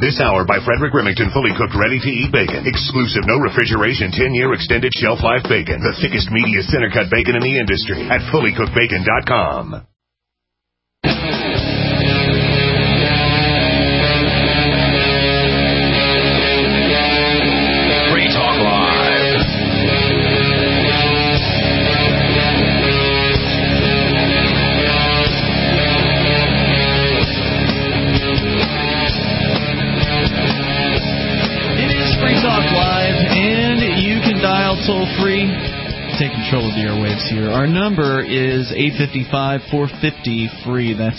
This hour by Frederick Remington, fully cooked, ready-to-eat bacon. Exclusive, no refrigeration, 10-year extended shelf life bacon. The thickest, meatiest center-cut bacon in the industry at fullycookedbacon.com. Free Talk Live. It is Free Talk Live, and you can dial toll-free. Take control of the airwaves here. Our number is 855-450-FREE. That's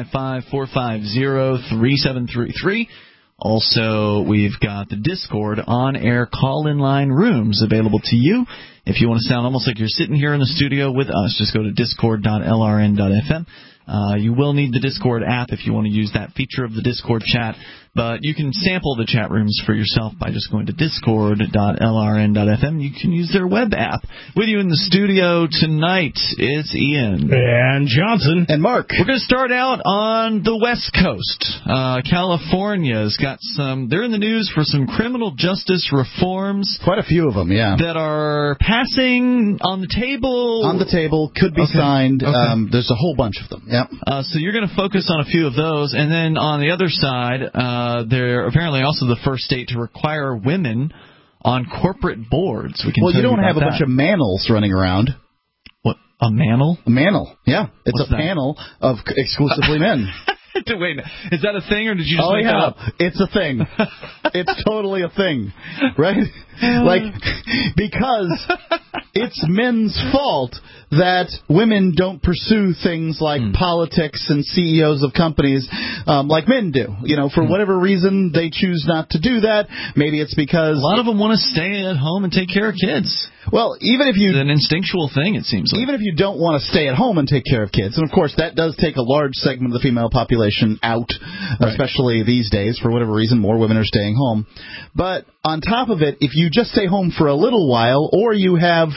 855-450-3733. Also, we've got the Discord on-air call-in line rooms available to you. If you want to sound almost like you're sitting here in the studio with us, just go to discord.lrn.fm. You will need the Discord app if you want to use that feature of the Discord chat, but you can sample the chat rooms for yourself by just going to discord.lrn.fm. You can use their web app. With you in the studio tonight, it's Ian. And Johnson. And Mark. We're going to start out on the West Coast. California's got they're in the news for some criminal justice reforms. Quite a few of them, yeah. That are passing on the table. On the table, could be signed. Okay. There's a whole bunch of them, yeah. So you're going to focus on a few of those. And then on the other side, they're apparently also the first state to require women on corporate boards. Well, you don't have a bunch of manels running around. What? A manel? A manel, yeah. It's What's a panel of exclusively men. Wait, is that a thing, or did you just make that up? It's a thing. It's totally a thing, right? Because it's men's fault that women don't pursue things like politics and CEOs of companies like men do. You know, for whatever reason, they choose not to do that. Maybe it's because a lot of them want to stay at home and take care of kids. Well, even if you... It's an instinctual thing, it seems like. Even if you don't want to stay at home and take care of kids, and of course that does take a large segment of the female population out, especially these days, for whatever reason, more women are staying home. But on top of it, if you just stay home for a little while, or you have...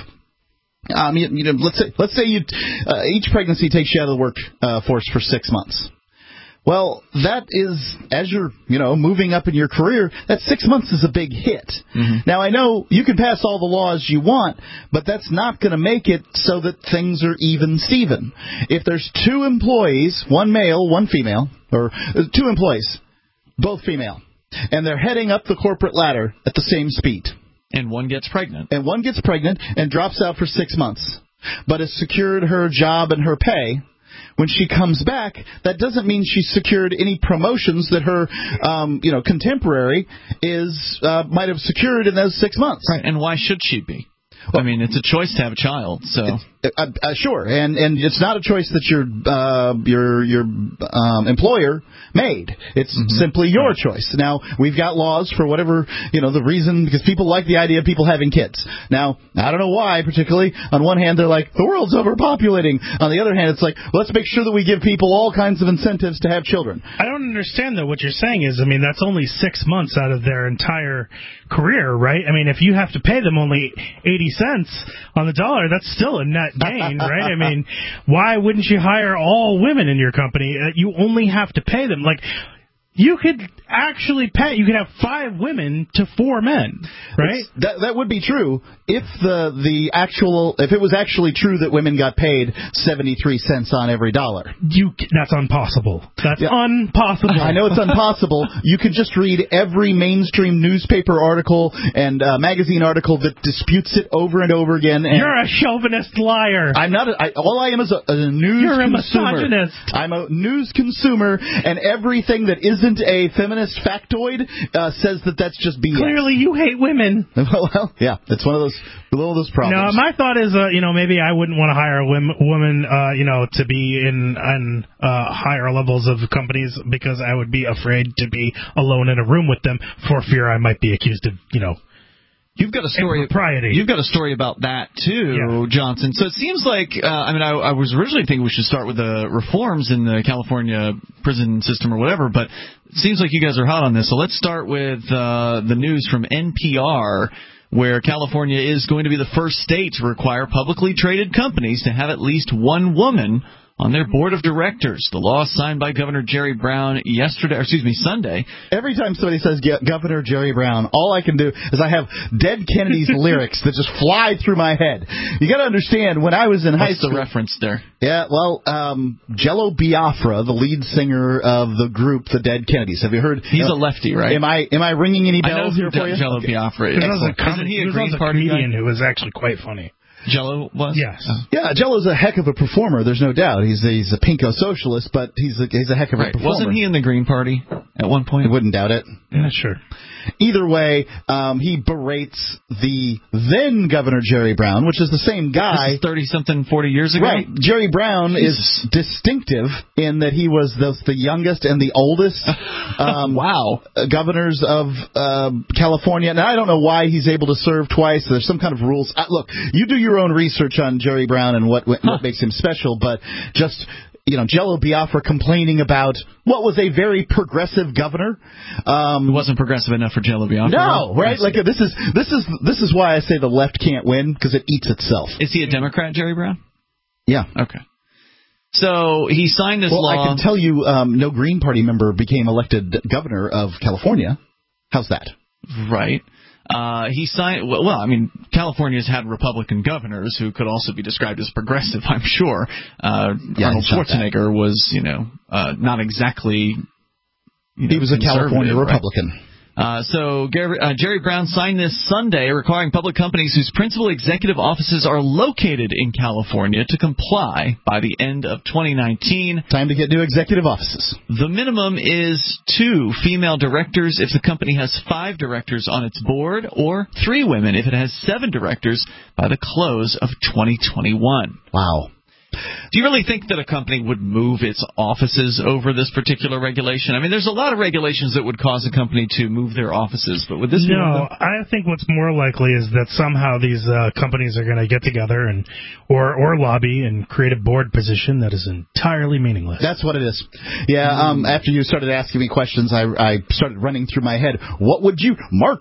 let's say each pregnancy takes you out of the workforce for 6 months. Well, that is, as you're, moving up in your career, that 6 months is a big hit. Mm-hmm. Now, I know you can pass all the laws you want, but that's not going to make it so that things are even-steven. If there's two employees, one male, one female, or two employees, both female, and they're heading up the corporate ladder at the same speed. And one gets pregnant. And one gets pregnant and drops out for 6 months, but has secured her job and her pay. When she comes back, that doesn't mean she's secured any promotions that her, contemporary might have secured in those 6 months. Right, and why should she be? Well, I mean, it's a choice to have a child, so sure, and it's not a choice that your employer made. It's simply your choice. Now, we've got laws for whatever the reason, because people like the idea of people having kids. Now, I don't know why, particularly. On one hand, they're like, the world's overpopulating. On the other hand, it's like, let's make sure that we give people all kinds of incentives to have children. I don't understand though. What you're saying is, that's only 6 months out of their entire career, right? If you have to pay them only 80 cents on the dollar, that's still a net gain, right? Why wouldn't you hire all women in your company? You only have to pay them. You could actually pay. You could have 5 women to 4 men, right? That would be true if if it was actually true that women got paid 73 cents on every dollar. That's impossible. That's impossible. I know it's impossible. You could just read every mainstream newspaper article and magazine article that disputes it over and over again. And you're a chauvinist liar. I'm not. All I am is a news You're consumer. You're a misogynist. I'm a news consumer, and everything that isn't a feminist factoid says that that's just BS. Clearly, you hate women. Well, yeah, it's one of those problems. No, my thought is, maybe I wouldn't want to hire a woman, to be in higher levels of companies because I would be afraid to be alone in a room with them for fear I might be accused of, You've got a story. You've got a story about that too, Johnson. So it seems like I was originally thinking we should start with the reforms in the California prison system or whatever, but it seems like you guys are hot on this. So let's start with the news from NPR, where California is going to be the first state to require publicly traded companies to have at least one woman on their board of directors. The law signed by Governor Jerry Brown Sunday. Every time somebody says Governor Jerry Brown, all I can do is I have Dead Kennedy's lyrics that just fly through my head. You got to understand, when I was in high school... What's the reference there? Yeah, well, Jello Biafra, the lead singer of the group The Dead Kennedys. Have you heard? He's a lefty, right? Am I ringing any bells here for you? Jello Biafra is. Isn't he a Green Party comedian who was actually quite funny? Jello was? Yes. Yeah, Jello's a heck of a performer, there's no doubt. He's a pinko socialist, but he's a heck of a performer. Wasn't he in the Green Party at one point? I wouldn't doubt it. Yeah, sure. Either way, he berates the then Governor Jerry Brown, which is the same guy. 30-something, 40 years ago? Right. Jerry Brown is distinctive in that he was the youngest and the oldest governors of California. Now, I don't know why he's able to serve twice. There's some kind of rules. Look, you do your own research on Jerry Brown and what makes him special, but just... Jello Biafra complaining about what was a very progressive governor. It wasn't progressive enough for Jello Biafra. No, right? Like this is why I say the left can't win, because it eats itself. Is he a Democrat, Jerry Brown? Yeah. Okay. So he signed this law. I can tell you, no Green Party member became elected governor of California. How's that? Right. He signed. Well, I mean, California's had Republican governors who could also be described as progressive, I'm sure. Arnold Schwarzenegger was, not exactly. He was a California Republican. Right? So Jerry Brown signed this Sunday, requiring public companies whose principal executive offices are located in California to comply by the end of 2019. Time to get new executive offices. The minimum is 2 female directors if the company has 5 directors on its board, or 3 women if it has 7 directors by the close of 2021. Wow. Do you really think that a company would move its offices over this particular regulation? I mean, there's a lot of regulations that would cause a company to move their offices, but would this be one of them? I think what's more likely is that somehow these companies are going to get together and or lobby and create a board position that is entirely meaningless. That's what it is. Yeah, after you started asking me questions, I started running through my head. What would you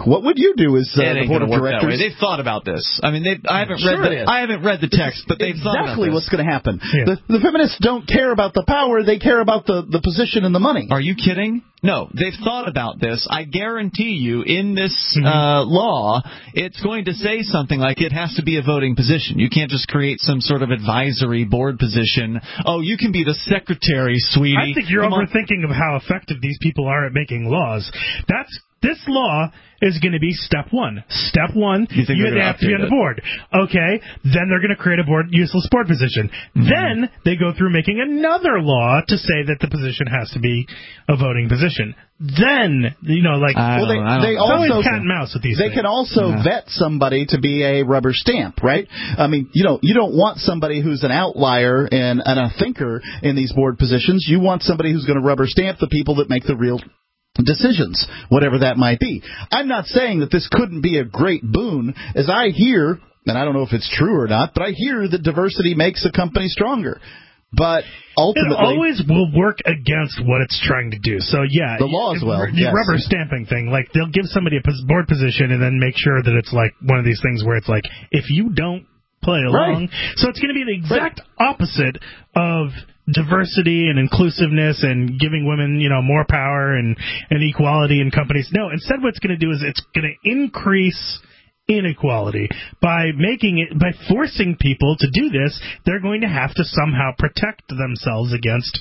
do as the board of directors? They've thought about this. I mean, I haven't read the text, but they've thought about this. Exactly what's going to happen. Yeah. The feminists don't care about the power, they care about the position and the money. Are you kidding? No, they've thought about this. I guarantee you, in this law, it's going to say something like it has to be a voting position. You can't just create some sort of advisory board position. Oh, you can be the secretary, sweetie. I think you're overthinking of how effective these people are at making laws. This law is going to be step 1. Step 1, you have to be on the board. Okay, then they're going to create a useless board position. Mm-hmm. Then they go through making another law to say that the position has to be a voting position. Then, they also cat and mouse with these things. They can also vet somebody to be a rubber stamp, right? I mean, you don't want somebody who's an outlier and a thinker in these board positions. You want somebody who's going to rubber stamp the people that make the real decisions, whatever that might be. I'm not saying that this couldn't be a great boon, as I hear, and I don't know if it's true or not, but I hear that diversity makes a company stronger. But ultimately, it always will work against what it's trying to do. So yeah, the law as well. The rubber stamping thing, like they'll give somebody a board position and then make sure that it's like one of these things where it's like, if you don't play along, so it's going to be the exact opposite of diversity and inclusiveness and giving women, more power and equality in companies. No, instead what it's going to do is it's going to increase inequality by forcing people to do this. They're going to have to somehow protect themselves against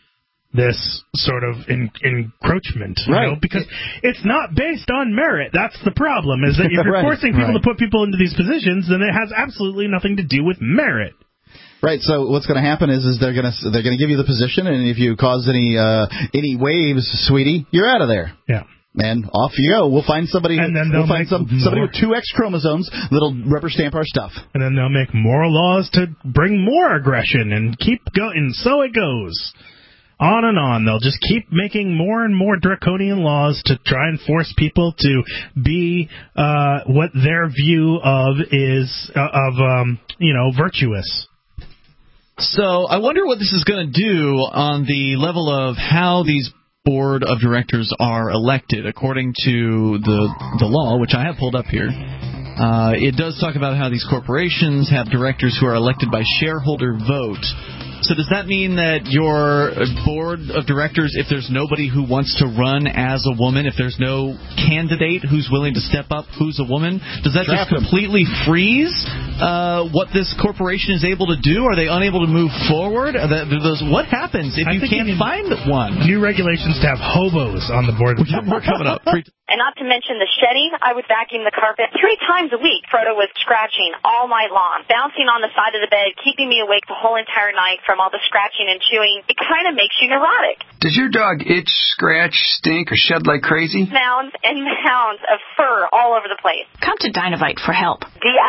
this sort of encroachment, because it's not based on merit. That's the problem, is that if you're forcing people to put people into these positions, then it has absolutely nothing to do with merit. Right. So what's going to happen is they're going to give you the position, and if you cause any waves, sweetie, you're out of there. Yeah. And off you go. We'll find somebody. And then we'll find somebody with 2 X chromosomes that'll rubber stamp our stuff. And then they'll make more laws to bring more aggression and keep going. So it goes on and on. They'll just keep making more and more draconian laws to try and force people to be what their view of is virtuous. So I wonder what this is going to do on the level of how these board of directors are elected. According to the law, which I have pulled up here, it does talk about how these corporations have directors who are elected by shareholder vote. So does that mean that your board of directors, if there's nobody who wants to run as a woman, if there's no candidate who's willing to step up who's a woman, does that just completely freeze what this corporation is able to do? Are they unable to move forward? What happens if you can't find one? New regulations to have hobos on the board. We're coming up. And not to mention the shedding, I would vacuum the carpet 3 times a week. Frodo was scratching all night long, bouncing on the side of the bed, keeping me awake the whole entire night from all the scratching and chewing. It kind of makes you neurotic. Does your dog itch, scratch, stink, or shed like crazy? Mounds and mounds of fur all over the place. Come to Dinovite for help.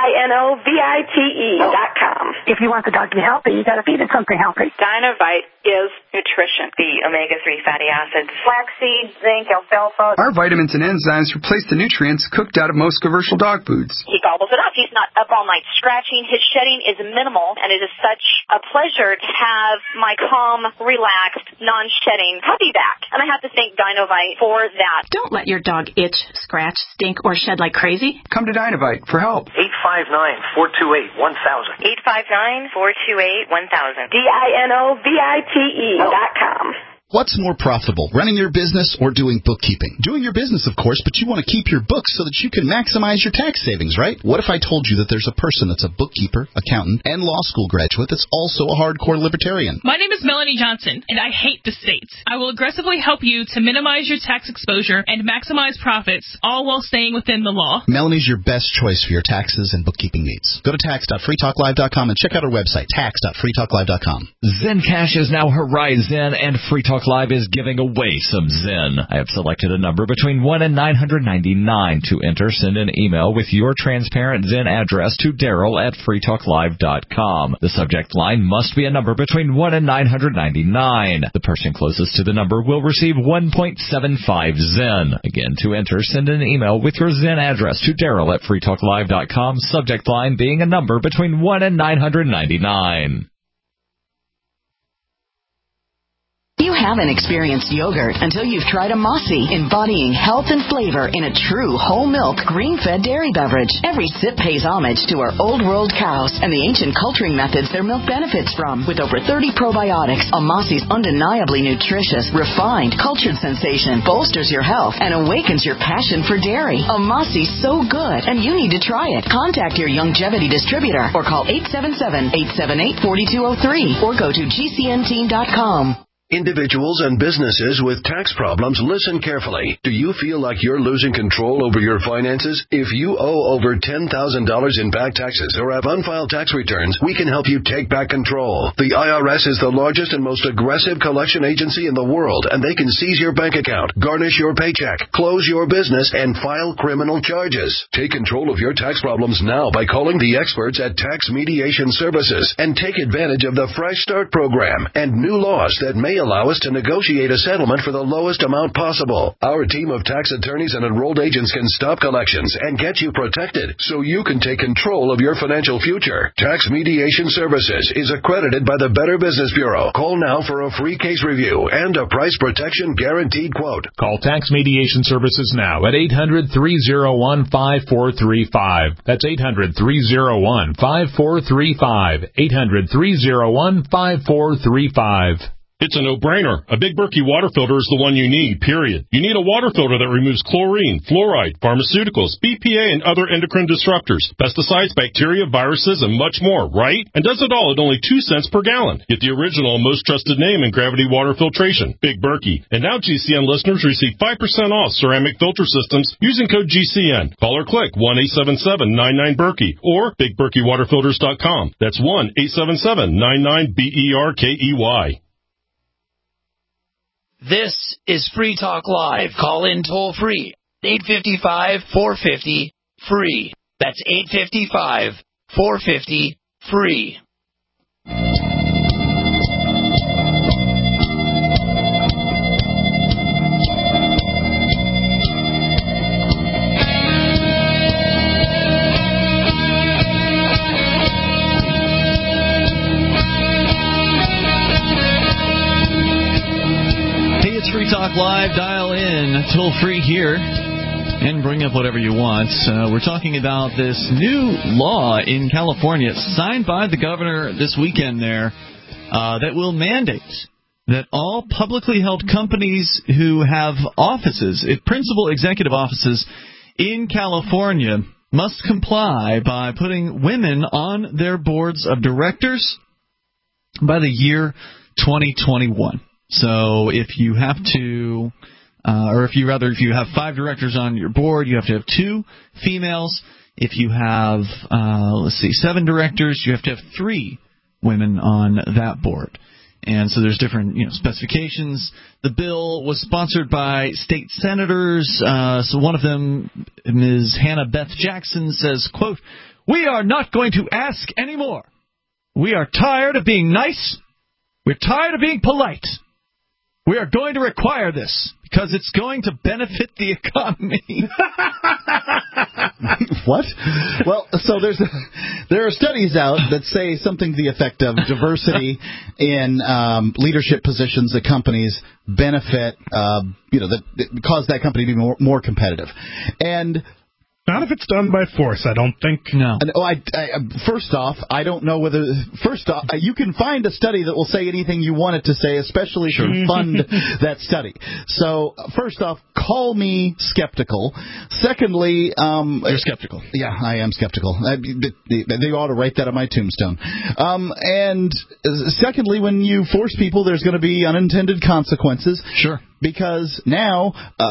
DINOVITE.com. If you want the dog to be healthy, you got to feed it something healthy. Dinovite is nutrition. The omega-3 fatty acids, flaxseed, zinc, alfalfa. Our vitamins and enzymes replace the nutrients cooked out of most commercial dog foods. He gobbles it up. He's not up all night scratching. His shedding is minimal, and it is such a pleasure to have my calm, relaxed, non-shedding puppy back. And I have to thank Dinovite for that. Don't let your dog itch, scratch, stink, or shed like crazy. Come to Dinovite for help. 859-428-1000. 859-428-1000. DINOVITE.com. What's more profitable, running your business or doing bookkeeping? Doing your business, of course, but you want to keep your books so that you can maximize your tax savings, right? What if I told you that there's a person that's a bookkeeper, accountant, and law school graduate that's also a hardcore libertarian? My name is Melanie Johnson, and I hate the state. I will aggressively help you to minimize your tax exposure and maximize profits, all while staying within the law. Melanie's your best choice for your taxes and bookkeeping needs. Go to tax.freetalklive.com and check out our website, tax.freetalklive.com. Zencash is now Horizon, and Free Talk Live is giving away some Zen. I have selected a number between 1 and 999 to enter. Send an email with your transparent Zen address to Daryl@freetalklive.com. The subject line must be a number between 1 and 999. The person closest to the number will receive 1.75 Zen. Again, to enter, send an email with your Zen address to Daryl@freetalklive.com. Subject line being a number between 1 and 999. You haven't experienced yogurt until you've tried a Mossy, embodying health and flavor in a true whole milk, green-fed dairy beverage. Every sip pays homage to our old world cows and the ancient culturing methods their milk benefits from. With over 30 probiotics, a Mossy's undeniably nutritious, refined, cultured sensation bolsters your health and awakens your passion for dairy. A Mossy's so good, and you need to try it. Contact your Youngevity distributor or call 877-878-4203 or go to gcnteam.com. Individuals and businesses with tax problems, listen carefully. Do you feel like you're losing control over your finances? If you owe over $10,000 in back taxes or have unfiled tax returns, we can help you take back control. The IRS is the largest and most aggressive collection agency in the world, and they can seize your bank account, garnish your paycheck, close your business, and file criminal charges. Take control of your tax problems now by calling the experts at Tax Mediation Services and take advantage of the Fresh Start program and new laws that may allow us to negotiate a settlement for the lowest amount possible. Our team of tax attorneys and enrolled agents can stop collections and get you protected so you can take control of your financial future. Tax Mediation Services is accredited by the Better Business Bureau. Call now for a free case review and a price protection guaranteed quote. Call Tax Mediation Services now at 800-301-5435. That's 800-301-5435. 800-301-5435. It's a no-brainer. A Big Berkey water filter is the one you need, period. You need a water filter that removes chlorine, fluoride, pharmaceuticals, BPA, and other endocrine disruptors, pesticides, bacteria, viruses, and much more, right? And does it all at only 2 cents per gallon. Get the original and most trusted name in gravity water filtration, Big Berkey. And now GCN listeners receive 5% off ceramic filter systems using code GCN. Call or click 1-877-99-BERKEY or BigBerkeyWaterFilters.com. That's 1-877-99-BERKEY. This is Free Talk Live. Call in toll free. 855-450-FREE. That's 855-450-FREE. Free Talk Live, dial in, toll free here, and bring up whatever you want. We're talking about this new law in California, signed by the governor this weekend there, that will mandate that all publicly held companies who have offices, principal executive offices in California, must comply by putting women on their boards of directors by the year 2021. So if you have to, if you have 5 directors on your board, you have to have 2 females. If you have, 7 directors, you have to have 3 women on that board. And so there's different, specifications. The bill was sponsored by state senators. So one of them, Ms. Hannah Beth Jackson, says, quote, "We are not going to ask anymore. We are tired of being nice. We're tired of being polite. We are going to require this because it's going to benefit the economy." What? Well, so there are studies out that say something to the effect of diversity in leadership positions at companies benefit, that cause that company to be more competitive. And not if it's done by force, I don't think. No. First off, I don't know whether. First off, you can find a study that will say anything you want it to say, especially if you fund that study. So, first off, call me skeptical. Secondly, you're skeptical. Yeah, I am skeptical. They ought to write that on my tombstone. And secondly, when you force people, there's going to be unintended consequences. Sure. Because now,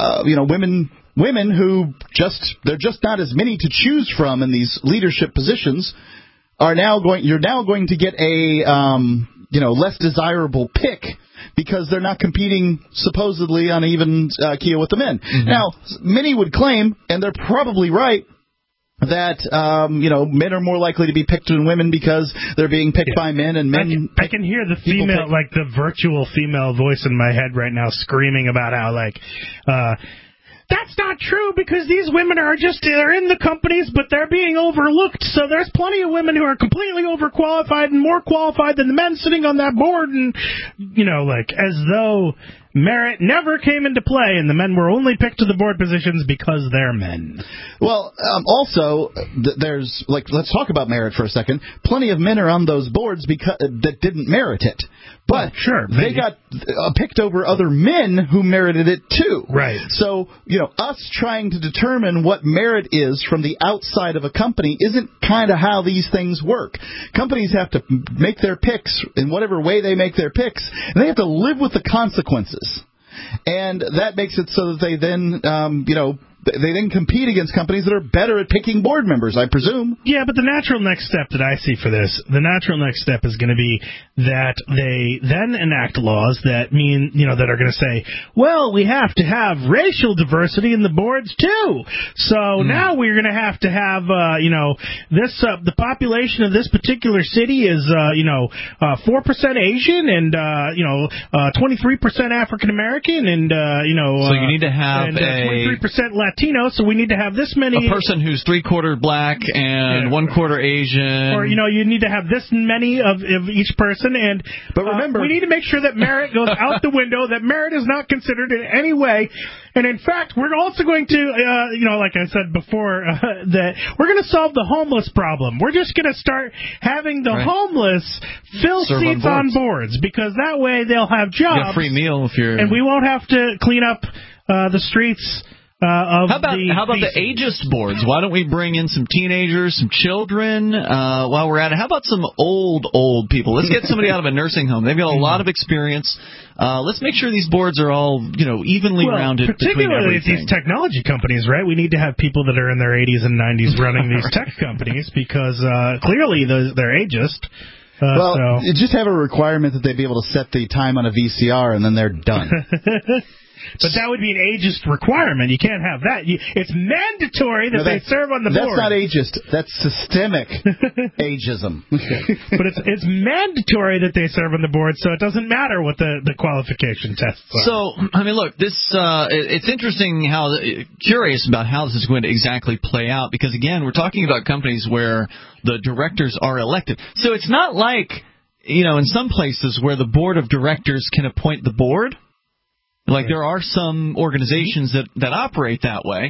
women who they're just not as many to choose from in these leadership positions you're now going to get a less desirable pick because they're not competing supposedly on an even keel with the men. Mm-hmm. Now, many would claim, and they're probably right, that men are more likely to be picked than women because they're being picked by men, and men. I can hear the female, like the virtual female voice in my head right now, screaming about how that's not true because these women they're in the companies, but they're being overlooked. So there's plenty of women who are completely overqualified and more qualified than the men sitting on that board, and as though merit never came into play, and the men were only picked to the board positions because they're men. Well, also, there's let's talk about merit for a second. Plenty of men are on those boards that didn't merit it, but they got picked over other men who merited it too. Right. So us trying to determine what merit is from the outside of a company isn't kind of how these things work. Companies have to make their picks in whatever way they make their picks, and they have to live with the consequences. And that makes it so that they then, they then compete against companies that are better at picking board members, I presume. Yeah, but the natural next step that I see for this, the natural next step is going to be that they then enact laws that mean, that are going to say, well, we have to have racial diversity in the boards too. So now we're going to have, this, the population of this particular city is, 4% Asian and, 23% African American and, so you need to have 23% Latino, so we need to have this many. A person who's 3/4 black and 1/4 Asian. Or, you need to have this many of each person. But remember, we need to make sure that merit goes out the window, that merit is not considered in any way. And in fact, we're also going to, like I said before, that we're going to solve the homeless problem. We're just going to start having the homeless fill seats on boards, because that way they'll have jobs. Get a free meal if you're. And we won't have to clean up the streets. How about the ageist boards? Why don't we bring in some teenagers, some children while we're at it? How about some old people? Let's get somebody out of a nursing home. They've got a lot of experience. Let's make sure these boards are all evenly rounded. Particularly at these technology companies, right? We need to have people that are in their 80s and 90s running these tech companies because clearly they're ageist. Just have a requirement that they be able to set the time on a VCR and then they're done. But that would be an ageist requirement. You can't have that. It's mandatory that they serve on the board. That's not ageist. That's systemic ageism. But it's mandatory that they serve on the board, so it doesn't matter what the qualification tests are. So, look, this it's interesting curious about how this is going to exactly play out, because, again, we're talking about companies where the directors are elected. So it's not like, in some places where the board of directors can appoint the board. Like, there are some organizations that operate that way.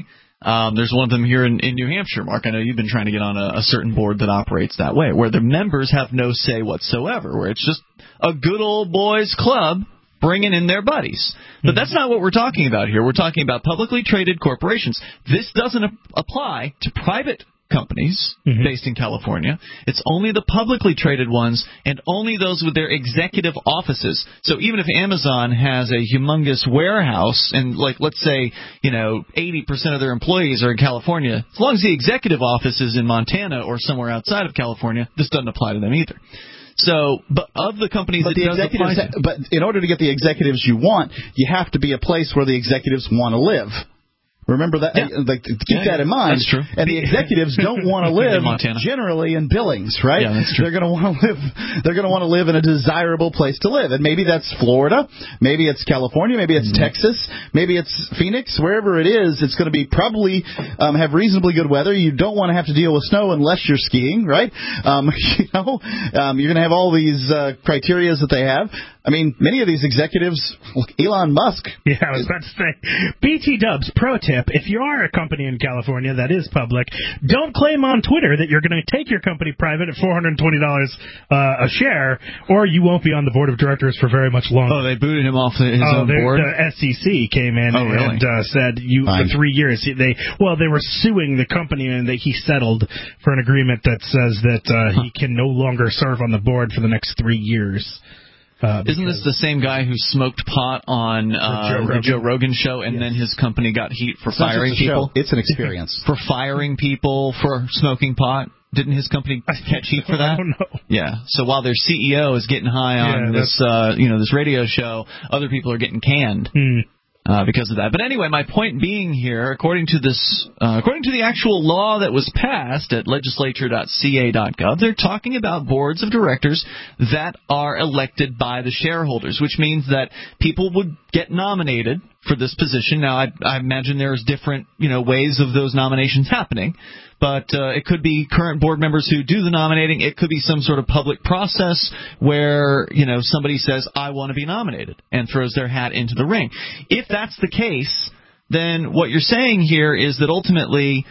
There's one of them here in New Hampshire, Mark. I know you've been trying to get on a certain board that operates that way, where the members have no say whatsoever, where it's just a good old boys club bringing in their buddies. But that's not what we're talking about here. We're talking about publicly traded corporations. This doesn't apply to private companies based in California. It's only the publicly traded ones and only those with their executive offices. So even if Amazon has a humongous warehouse and, like, let's say, 80% of their employees are in California, as long as the executive office is in Montana or somewhere outside of California, this doesn't apply to them either. So, but of the companies that does apply to, but in order to get the executives you want, you have to be a place where the executives want to live. Remember that. Keep that in mind. That's true. And the executives don't want to live generally in Billings, right? Yeah, that's true. They're going to want to live. They're going to want to live in a desirable place to live, and maybe that's Florida, maybe it's California, maybe it's Texas, maybe it's Phoenix. Wherever it is, it's going to be probably have reasonably good weather. You don't want to have to deal with snow unless you're skiing, right? You're going to have all these criteria that they have. I mean, many of these executives, look, Elon Musk. Yeah, I was about to say. BT Dubs, pro tip, if you are a company in California that is public, don't claim on Twitter that you're going to take your company private at $420 a share, or you won't be on the board of directors for very much longer. Oh, they booted him off his own board? The SEC came in and said for 3 years. They were suing the company, and he settled for an agreement that says that he can no longer serve on the board for the next 3 years. Isn't this the same guy who smoked pot on the Joe Rogan show, and then his company got heat for firing people? It's an experience. For firing people for smoking pot? Didn't his company catch heat for that? I don't know. Yeah. So while their CEO is getting high on this radio show, other people are getting canned. Because of that. But anyway, my point being here, according to the actual law that was passed at legislature.ca.gov, they're talking about boards of directors that are elected by the shareholders, which means that people would get nominated for this position. Now, I imagine there's different, ways of those nominations happening. But it could be current board members who do the nominating. It could be some sort of public process where, somebody says, I want to be nominated, and throws their hat into the ring. If that's the case, then what you're saying here is that ultimately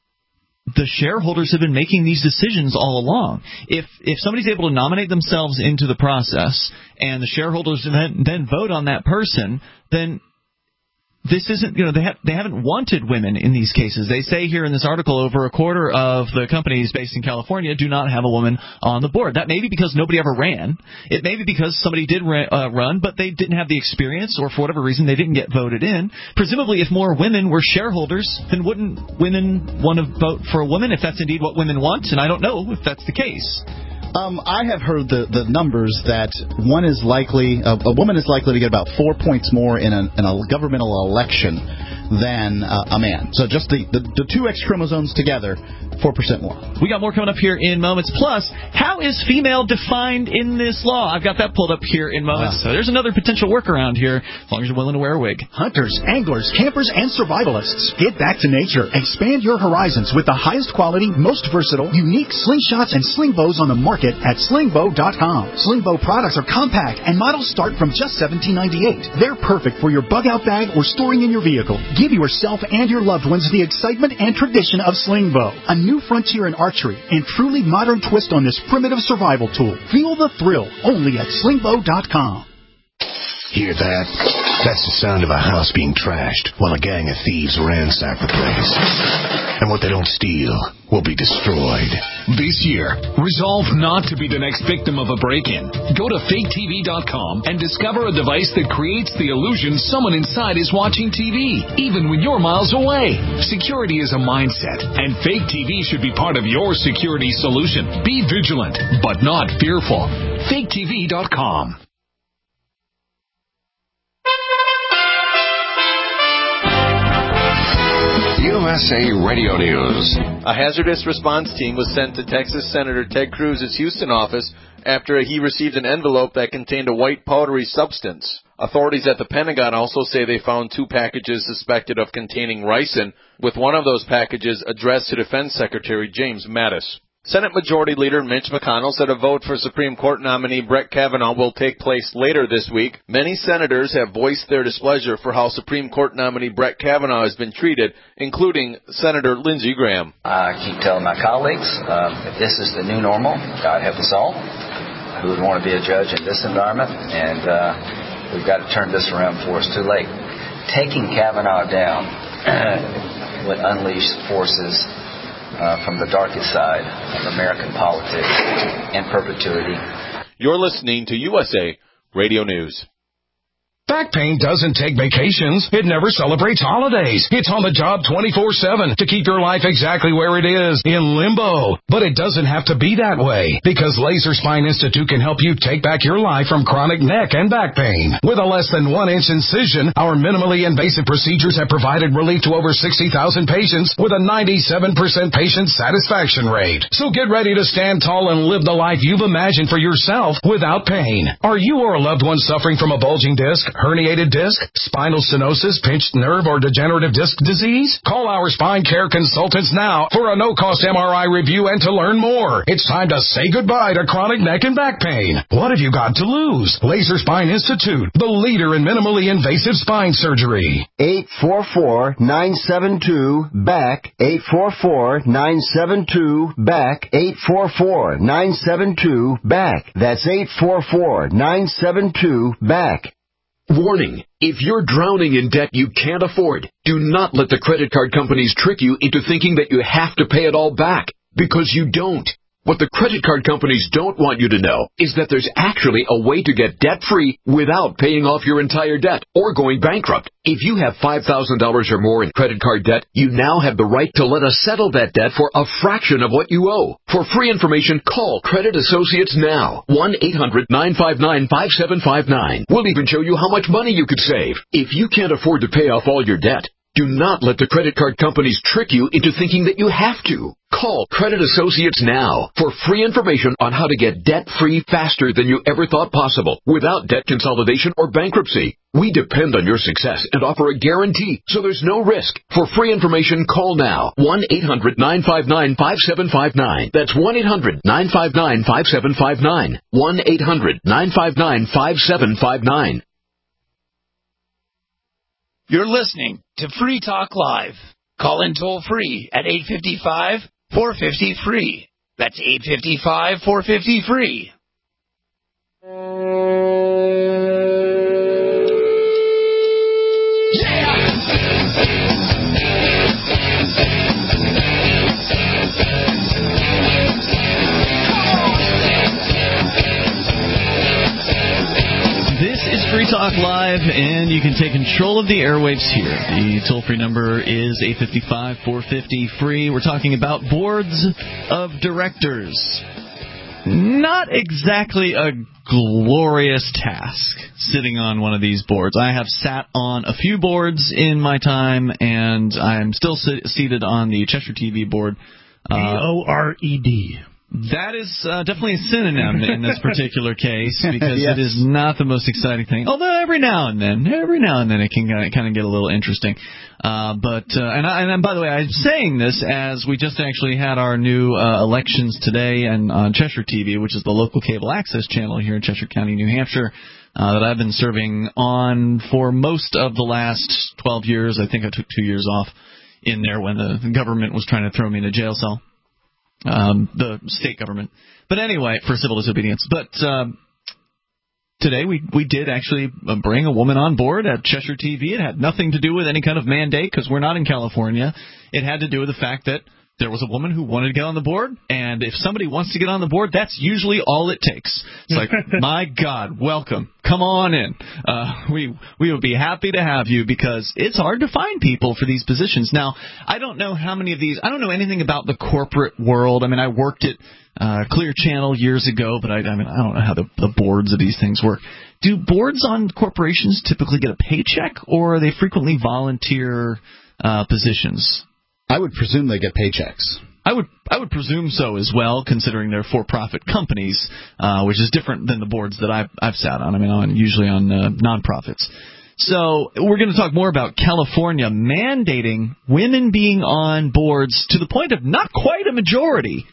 the shareholders have been making these decisions all along. If somebody's able to nominate themselves into the process and the shareholders then vote on that person, then this isn't, they haven't wanted women in these cases. They say here in this article over a quarter of the companies based in California do not have a woman on the board. That may be because nobody ever ran. It may be because somebody did run, but they didn't have the experience, or for whatever reason they didn't get voted in. Presumably, if more women were shareholders, then wouldn't women want to vote for a woman if that's indeed what women want? And I don't know if that's the case. I have heard the numbers that a woman is likely to get about 4 points more in a governmental election than a man. So just the two X chromosomes together, 4% more. We got more coming up here in moments. Plus, how is female defined in this law? I've got that pulled up here in moments. So there's another potential workaround here, as long as you're willing to wear a wig. Hunters, anglers, campers, and survivalists, get back to nature. Expand your horizons with the highest quality, most versatile, unique slingshots and sling bows on the market at slingbow.com. Slingbow products are compact and models start from just $17.98. They're perfect for your bug-out bag or storing in your vehicle. Give yourself and your loved ones the excitement and tradition of Slingbow, a new frontier in archery and truly modern twist on this primitive survival tool. Feel the thrill only at slingbow.com. Hear that? That's the sound of a house being trashed while a gang of thieves ransack the place. And what they don't steal will be destroyed. This year, resolve not to be the next victim of a break-in. Go to faketv.com and discover a device that creates the illusion someone inside is watching TV, even when you're miles away. Security is a mindset, and Fake TV should be part of your security solution. Be vigilant, but not fearful. faketv.com. USA Radio News. A hazardous response team was sent to Texas Senator Ted Cruz's Houston office after he received an envelope that contained a white powdery substance. Authorities at the Pentagon also say they found 2 packages suspected of containing ricin, with one of those packages addressed to Defense Secretary James Mattis. Senate Majority Leader Mitch McConnell said a vote for Supreme Court nominee Brett Kavanaugh will take place later this week. Many senators have voiced their displeasure for how Supreme Court nominee Brett Kavanaugh has been treated, including Senator Lindsey Graham. I keep telling my colleagues, if this is the new normal, God help us all, who would want to be a judge in this environment, and we've got to turn this around before it's too late. Taking Kavanaugh down would unleash forces from the darkest side of American politics in perpetuity. You're listening to USA Radio News. Back pain doesn't take vacations. It never celebrates holidays. It's on the job 24/7 to keep your life exactly where it is, in limbo. But it doesn't have to be that way, because Laser Spine Institute can help you take back your life from chronic neck and back pain. With a less than 1-inch incision, our minimally invasive procedures have provided relief to over 60,000 patients with a 97% patient satisfaction rate. So get ready to stand tall and live the life you've imagined for yourself without pain. Are you or a loved one suffering from a bulging disc, herniated disc, spinal stenosis, pinched nerve, or degenerative disc disease? Call our spine care consultants now for a no-cost MRI review and to learn more. It's time to say goodbye to chronic neck and back pain. What have you got to lose? Laser Spine Institute, the leader in minimally invasive spine surgery. 844-972-BACK, 844-972-BACK, 844-972-BACK. That's 844-972-BACK. Warning, if you're drowning in debt you can't afford, do not let the credit card companies trick you into thinking that you have to pay it all back, because you don't. What the credit card companies don't want you to know is that there's actually a way to get debt-free without paying off your entire debt or going bankrupt. If you have $5,000 or more in credit card debt, you now have the right to let us settle that debt for a fraction of what you owe. For free information, call Credit Associates now. 1-800-959-5759. We'll even show you how much money you could save. If you can't afford to pay off all your debt, do not let the credit card companies trick you into thinking that you have to. Call Credit Associates now for free information on how to get debt-free faster than you ever thought possible without debt consolidation or bankruptcy. We depend on your success and offer a guarantee, so there's no risk. For free information, call now. 1-800-959-5759. That's 1-800-959-5759. 1-800-959-5759. You're listening to Free Talk Live. Call in toll free at 855-450-FREE. That's 855-450-FREE. This is Free Talk Live, and you can take control of the airwaves here. The toll-free number is 855-450-FREE. We're talking about boards of directors. Not exactly a glorious task, sitting on one of these boards. I have sat on a few boards in my time, and I'm still seated on the Cheshire TV board. B-O-R-E-D. That is definitely a synonym in this particular case, because yes, it is not the most exciting thing. Although every now and then it can kind of get a little interesting. And by the way, I'm saying this as we just actually had our new elections today, and on Cheshire TV, which is the local cable access channel here in Cheshire County, New Hampshire, that I've been serving on for most of the last 12 years. I think I took 2 years off in there when the government was trying to throw me in a jail cell. The state government. But anyway, for civil disobedience. But today we did actually bring a woman on board at Cheshire TV. It had nothing to do with any kind of mandate, because we're not in California. It had to do with the fact that there was a woman who wanted to get on the board, and if somebody wants to get on the board, that's usually all it takes. It's like, my God, welcome. Come on in. We would be happy to have you, because it's hard to find people for these positions. Now, I don't know how many of these – I don't know anything about the corporate world. I mean, I worked at Clear Channel years ago, but I don't know how the boards of these things work. Do boards on corporations typically get a paycheck, or are they frequently volunteer positions? I would presume they get paychecks. I would presume so as well, considering they're for-profit companies, which is different than the boards that I've sat on. I mean, usually on nonprofits. So we're going to talk more about California mandating women being on boards to the point of not quite a majority,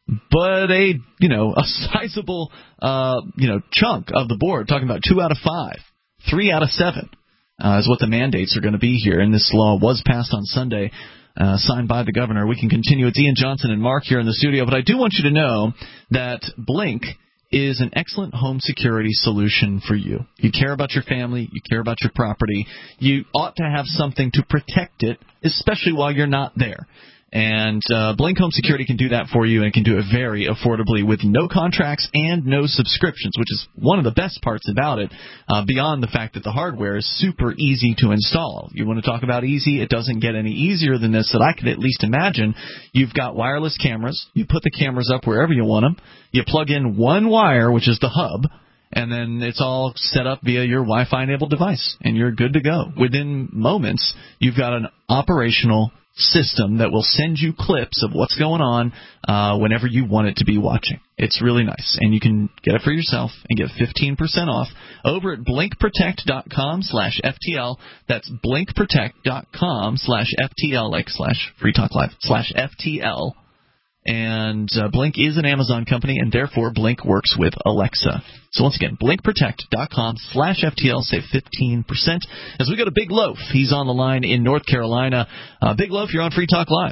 but a sizable chunk of the board, talking about 2 out of 5, 3 out of 7 is what the mandates are going to be here. And this law was passed on Sunday, signed by the governor. We can continue. It's Ian Johnson and Mark here in the studio, but I do want you to know that Blink is an excellent home security solution for you. You care about your family, you care about your property, you ought to have something to protect it, especially while you're not there. And Blink Home Security can do that for you, and can do it very affordably with no contracts and no subscriptions, which is one of the best parts about it, beyond the fact that the hardware is super easy to install. You want to talk about easy? It doesn't get any easier than this that I could at least imagine. You've got wireless cameras. You put the cameras up wherever you want them. You plug in one wire, which is the hub, and then it's all set up via your Wi-Fi-enabled device, and you're good to go. Within moments, you've got an operational system that will send you clips of what's going on whenever you want it to be watching. It's really nice, and you can get it for yourself and get 15% off over at blinkprotect.com/FTL. That's blinkprotect.com/FTL, like /Free Talk Live /FTL. And Blink is an Amazon company, and therefore Blink works with Alexa. So once again, blinkprotect.com/FTL, save 15%. As we go to Big Loaf, he's on the line in North Carolina. Big Loaf, you're on Free Talk Live.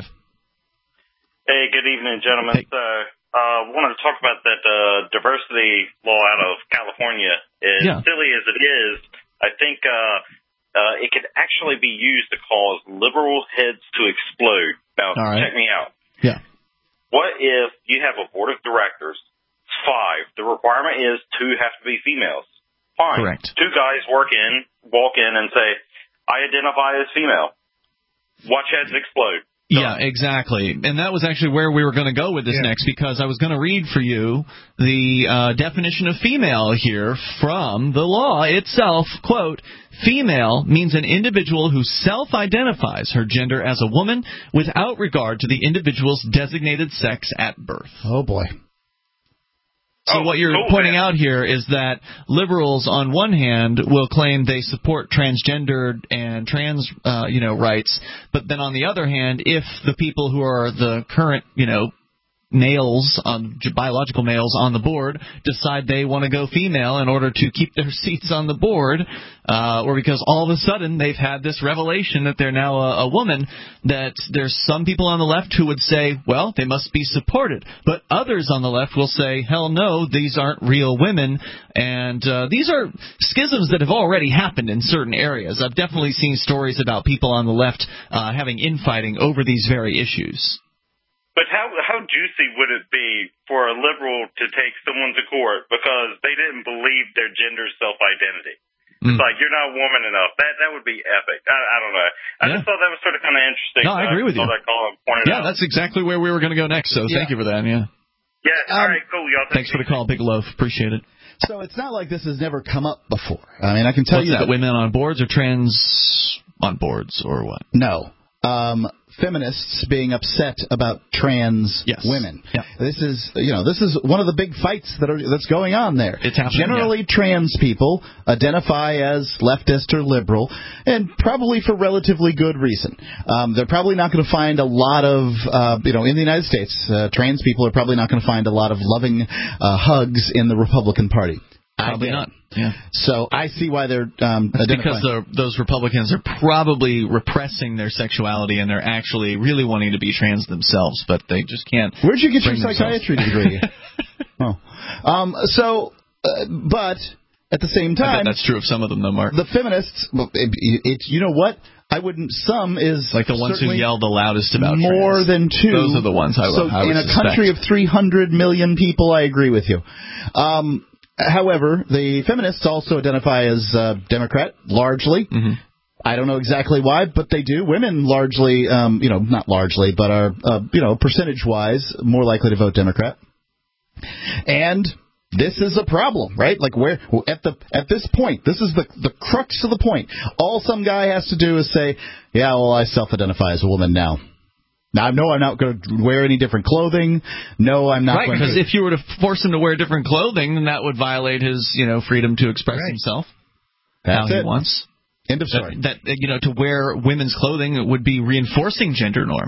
Hey, good evening, gentlemen. Hey. Wanted to talk about that diversity law out of California. As silly as it is, I think it could actually be used to cause liberal heads to explode. Now, check me out. Yeah. What if you have a board of directors, 5, the requirement is 2 have to be females. Fine. Correct. 2 guys walk in and say, I identify as female. Watch heads explode. Yeah, exactly. And that was actually where we were going to go with this next, because I was going to read for you the definition of female here from the law itself. Quote, female means an individual who self-identifies her gender as a woman without regard to the individual's designated sex at birth. Oh, boy. So what you're pointing out here is that liberals, on one hand, will claim they support transgendered and trans, rights, but then on the other hand, if the people who are the current, males, biological males on the board, decide they want to go female in order to keep their seats on the board, or because all of a sudden they've had this revelation that they're now a woman, that there's some people on the left who would say, well, they must be supported. But others on the left will say, hell no, these aren't real women. And these are schisms that have already happened in certain areas. I've definitely seen stories about people on the left having infighting over these very issues. But how juicy would it be for a liberal to take someone to court because they didn't believe their gender self-identity? It's like, you're not woman enough. That would be epic. I don't know. I just thought that was sort of kind of interesting. No, I agree with you. Yeah, that's exactly where we were going to go next, so thank you for that. Yeah, all right, cool. Y'all thanks for the call, Big Loaf. Appreciate it. So it's not like this has never come up before. I mean, I can tell you that women on boards or trans on boards or what? No. Feminists being upset about trans women. Yeah. This is one of the big fights that's going on there. It's happening. Generally, trans people identify as leftist or liberal, and probably for relatively good reason. They're probably not going to find a lot of, in the United States, trans people are probably not going to find a lot of loving hugs in the Republican Party. Probably not. Yeah. So I see why they're because those Republicans are probably repressing their sexuality, and they're actually really wanting to be trans themselves, but they just can't. Where'd you get your psychiatry degree? But at the same time, I bet that's true of some of them, though, Mark. The feminists, you know what? I wouldn't. Some is like the ones who yell the loudest about more trans. than 2. Those are the ones I would in a suspect. country of 300 million people, I agree with you. However, the feminists also identify as Democrat, largely. Mm-hmm. I don't know exactly why, but they do. Women largely, not largely, but are, percentage-wise more likely to vote Democrat. And this is a problem, right? Like at this point, this is the crux of the point. All some guy has to do is say, yeah, well, I self-identify as a woman now. Now, no, I'm not going to wear any different clothing. No, I'm not going to. Right, because if you were to force him to wear different clothing, then that would violate his, freedom to express himself how he wants. End of story. To wear women's clothing would be reinforcing gender norms.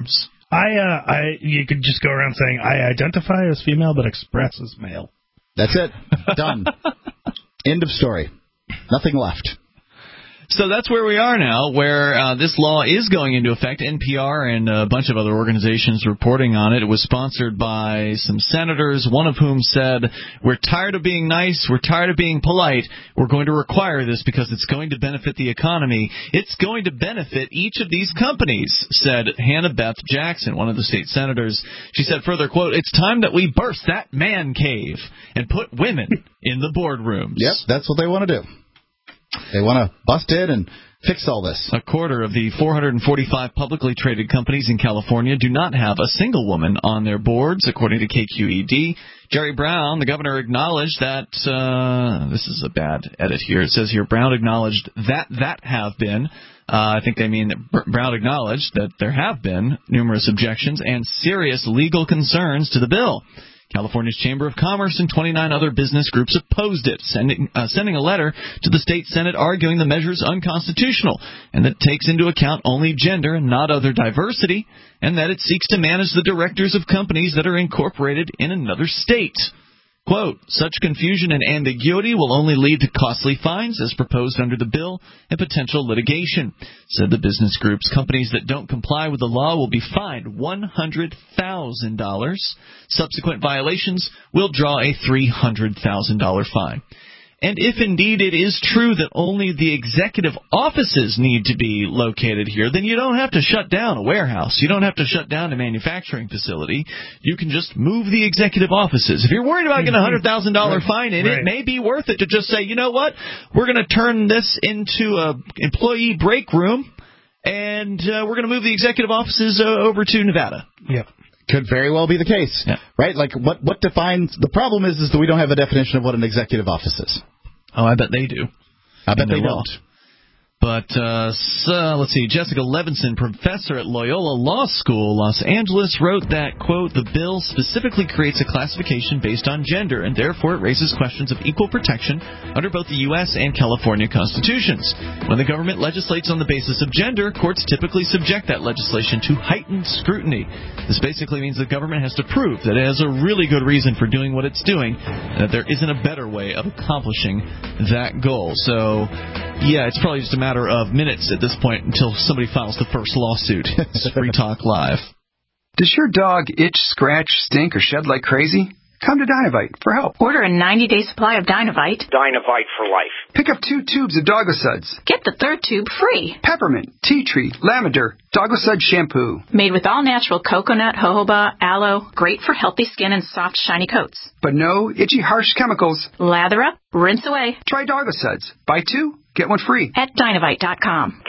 You could just go around saying, I identify as female but express as male. That's it. Done. End of story. Nothing left. So that's where we are now, where this law is going into effect. NPR and a bunch of other organizations reporting on it. It was sponsored by some senators, one of whom said, we're tired of being nice, we're tired of being polite, we're going to require this because it's going to benefit the economy. It's going to benefit each of these companies, said Hannah Beth Jackson, one of the state senators. She said further, quote, it's time that we burst that man cave and put women in the boardrooms. Yep, that's what they want to do. They want to bust in and fix all this. A quarter of the 445 publicly traded companies in California do not have a single woman on their boards, according to KQED. Jerry Brown, the governor, acknowledged that, this is a bad edit here, it says here, Brown acknowledged that have been, I think they mean that Brown acknowledged that there have been numerous objections and serious legal concerns to the bill. California's Chamber of Commerce and 29 other business groups opposed it, sending a letter to the state Senate arguing the measure is unconstitutional and that it takes into account only gender and not other diversity, and that it seeks to manage the directors of companies that are incorporated in another state. Quote, such confusion and ambiguity will only lead to costly fines as proposed under the bill and potential litigation, said the business groups. Companies that don't comply with the law will be fined $100,000. Subsequent violations will draw a $300,000 fine. And if indeed it is true that only the executive offices need to be located here, then you don't have to shut down a warehouse. You don't have to shut down a manufacturing facility. You can just move the executive offices. If you're worried about getting a $100,000 fine, and it may be worth it to just say, you know what, we're going to turn this into a employee break room, and we're going to move the executive offices over to Nevada. Yep. Could very well be the case, right? Like, what defines... The problem is that we don't have a definition of what an executive office is. Oh, I bet they do. I bet they don't. But, let's see, Jessica Levinson, professor at Loyola Law School, Los Angeles, wrote that, quote, the bill specifically creates a classification based on gender, and therefore it raises questions of equal protection under both the U.S. and California constitutions. When the government legislates on the basis of gender, courts typically subject that legislation to heightened scrutiny. This basically means the government has to prove that it has a really good reason for doing what it's doing, and that there isn't a better way of accomplishing that goal. So, yeah, it's probably just a matter of minutes at this point until somebody files the first lawsuit. It's Free Talk Live. Does your dog itch, scratch, stink, or shed like crazy? Come to Dynavite for help. Order a 90-day supply of Dynavite. Dynavite for life. Pick up 2 tubes of Doggosuds. Get the 3rd tube free. Peppermint, tea tree, lavender, Doggosud shampoo. Made with all-natural coconut, jojoba, aloe. Great for healthy skin and soft, shiny coats. But no itchy, harsh chemicals. Lather up, rinse away. Try Doggosuds. Buy 2, get 1 free. At Dynavite.com.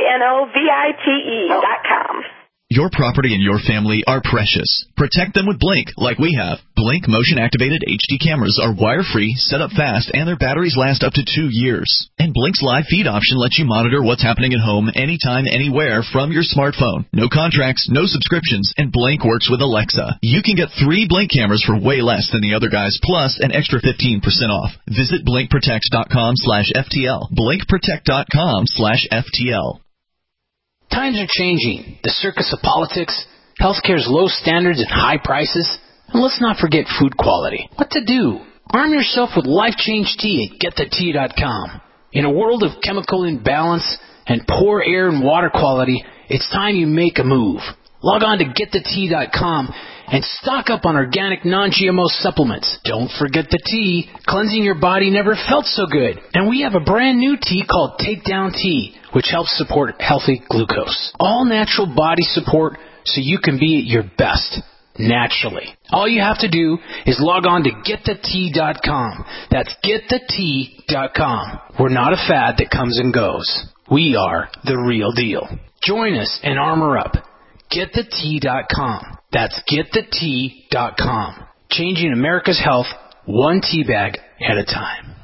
DINOVITE.com. Your property and your family are precious. Protect them with Blink, like we have. Blink motion-activated HD cameras are wire-free, set up fast, and their batteries last up to 2 years. And Blink's live feed option lets you monitor what's happening at home anytime, anywhere from your smartphone. No contracts, no subscriptions, and Blink works with Alexa. You can get 3 Blink cameras for way less than the other guys, plus an extra 15% off. Visit BlinkProtect.com/FTL. BlinkProtect.com/FTL. Times are changing. The circus of politics, healthcare's low standards and high prices, and let's not forget food quality. What to do? Arm yourself with Life Change Tea at GetTheTea.com. In a world of chemical imbalance and poor air and water quality, it's time you make a move. Log on to GetTheTea.com and stock up on organic non-GMO supplements. Don't forget the tea. Cleansing your body never felt so good. And we have a brand new tea called Takedown Tea, which helps support healthy glucose. All natural body support so you can be at your best naturally. All you have to do is log on to GetTheTea.com. That's GetTheTea.com. We're not a fad that comes and goes. We are the real deal. Join us and armor up. GetTheTea.com. That's GetTheTea.com. Changing America's health one tea bag at a time.